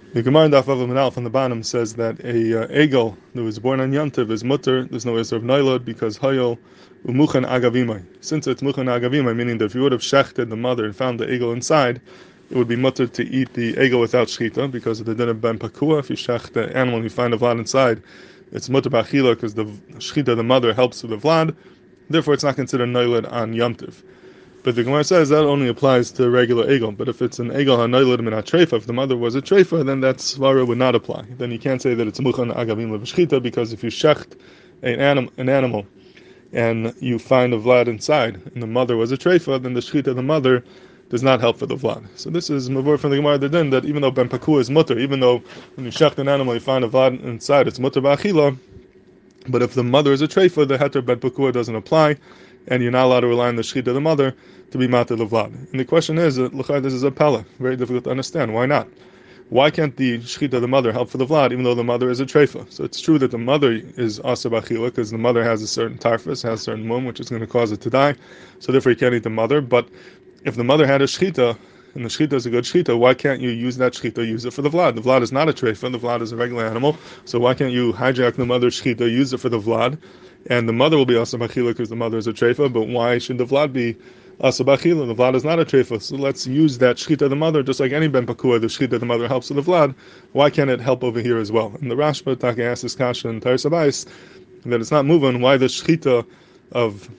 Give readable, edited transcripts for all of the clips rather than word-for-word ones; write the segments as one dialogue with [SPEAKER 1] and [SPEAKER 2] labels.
[SPEAKER 1] The Gemara in Daf Vav Amud Aleph on the bottom says that a egel that was born on Yom Tov is mutter. There's no Isser of Noilod because Hayol umuchan agavimai. Since it's muchan agavimai, meaning that if you would have shechted the mother and found the egel inside, it would be mutter to eat the egel without shchita because of the din of ben pakua. If you shech the animal and you find a vlad inside, it's mutter b'achila because the shchita of the mother helps with the vlad. Therefore, it's not considered Noilod on Yom Tov. But the Gemara says that only applies to regular egel. But if it's an egel hanoiled min hatreifa, if the mother was a treifa, then that svara would not apply. Then you can't say that it's muchan agavim lev'shchita because if you shecht an animal and you find a vlad inside and the mother was a treifa, then the shchita of the mother does not help for the vlad. So this is mavur from the Gemara Din that even though ben pakua is mutter, even though when you shecht an animal you find a vlad inside, it's mutter ba'achila. But if the mother is a treifa, the heter ben pakua doesn't apply, and you're not allowed to rely on the shchita of the mother to be matir levlad. And the question is, this is a pella, very difficult to understand. Why not? Why can't the shchita of the mother help for the vlad, even though the mother is a treifa? So it's true that the mother is asa b'achila, because the mother has a certain tarfus, has a certain mum, which is going to cause it to die, so therefore you can't eat the mother. But if the mother had a shchita, and the shchita is a good shchita, why can't you use that shchita, use it for the vlad? The vlad is not a treifa, the vlad is a regular animal, so why can't you hijack the mother's shchita, use it for the vlad? And the mother will be asa b'achila because the mother is a treifa, but why should the vlad be asa b'achila? The vlad is not a treifa, so let's use that shchita of the mother, just like any ben pakua, the shchita of the mother helps with the vlad. Why can't it help over here as well? And the Rashba Taka asks this kasha in Taris Abayis, that it's not moving, why the shchita of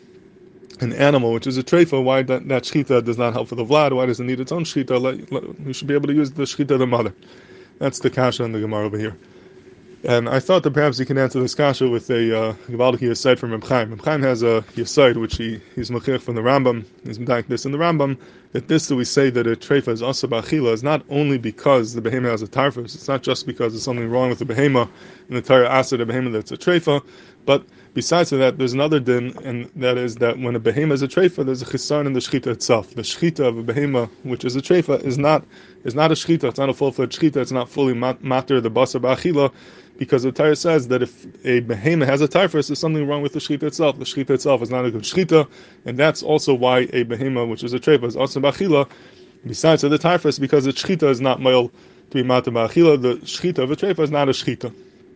[SPEAKER 1] an animal, which is a treifa, why that shchita does not help for the vlad? Why does it need its own shchita? You should be able to use the shchita of the mother. That's the kasha in the Gemara over here. And I thought that perhaps he can answer this kasha with a Givaldic Yesod from Reb Chaim. Reb Chaim has a Yesod which he's mechich from the Rambam. He's medayek this in the Rambam, that we say that a treifa is asa b'achila is not only because the behema has a tarfus. It's not just because there's something wrong with the behema in the Torah asa the behema that's a treifa, but besides that, there's another din, and that is that when a behema is a treifa, there's a chisaron in the shchita itself. The shchita of a behema, which is a treifa, is not a shchita. It's not a full-fledged shchita. It's not fully matir the basa b'achila, because the Torah says that if a behema has a tarfus, there's something wrong with the shchita itself. The shchita itself is not a good shchita, and that's also why a behema, which is a treifa, is asa b'achila. Besides the tarfus, because the shchita is not male to be matir b'achila, the shchita of a treifa is not a shchita.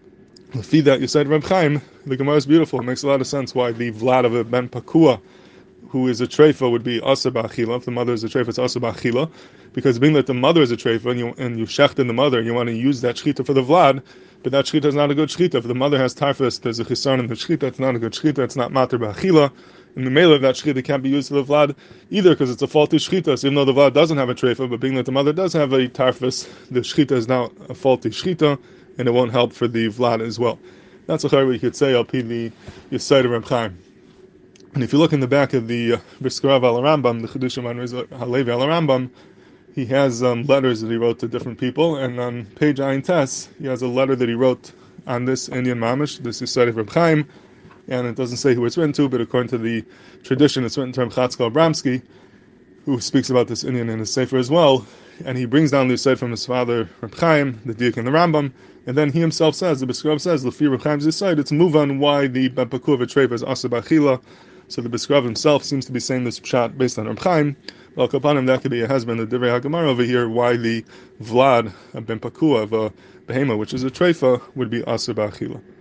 [SPEAKER 1] Lefi that you said Reb Chaim, the Gemara is beautiful. It makes a lot of sense why the vlad of a ben pakua, who is a treifa, would be asa b'achila. If the mother is a treifa, it's asa b'achila, because being that the mother is a treifa and you shecht in the mother, and you want to use that shchita for the vlad, but that shchita is not a good shchita. If the mother has tarfus, there's a chisaron in the shchita. It's not a good shchita. It's not matir b'achila. And the mele of that shchita can't be used for the vlad either, because it's a faulty shchita. So even though the vlad doesn't have a treifa, but being that the mother does have a tarfus, the shchita is now a faulty shchita, and it won't help for the vlad as well. That's a chayr you could say al pi the Yesod of Reb Chaim. And if you look in the back of the Briskarav al Rambam, the Chedushim Halevi al Rambam, he has letters that he wrote to different people, and on page Ayin Tes, he has a letter that he wrote on this Indian Mamish, this Yesod of Reb Chaim, and it doesn't say who it's written to, but according to the tradition, it's written to Reb Chatzkel Abramsky, who speaks about this Indian in his Sefer as well, and he brings down the Yesod from his father, Reb Chaim, the Diak in the Rambam, and then he himself says, the Briskarav says, Lefi Reb Chaim's Yesod, it's move on why the ben pakua of a treifa is asa b'achila. So the Briskarav himself seems to be saying this pshat based on Reb Chaim. Well, upon him, that could be a husband, the Divrei HaGemara over here, why the vlad, a ben pakua of a behema, which is a treifa, would be asa b'achila.